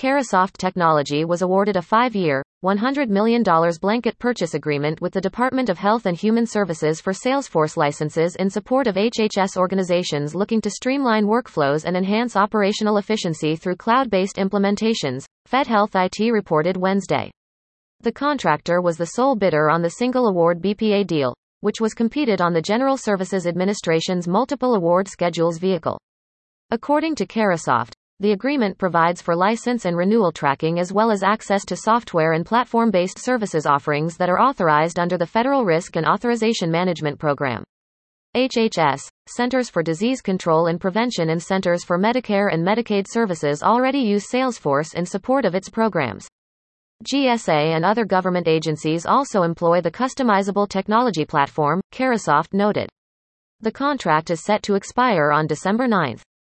Carahsoft Technology was awarded a 5-year, $100 million blanket purchase agreement with the Department of Health and Human Services for Salesforce licenses in support of HHS organizations looking to streamline workflows and enhance operational efficiency through cloud-based implementations, FedHealth IT reported Wednesday. The contractor was the sole bidder on the single award BPA deal, which was competed on the General Services Administration's multiple award schedules vehicle. According to Carahsoft, the agreement provides for license and renewal tracking as well as access to software and platform-based services offerings that are authorized under the Federal Risk and Authorization Management Program. HHS, Centers for Disease Control and Prevention and Centers for Medicare and Medicaid Services already use Salesforce in support of its programs. GSA and other government agencies also employ the customizable technology platform, Carahsoft noted. The contract is set to expire on December 9.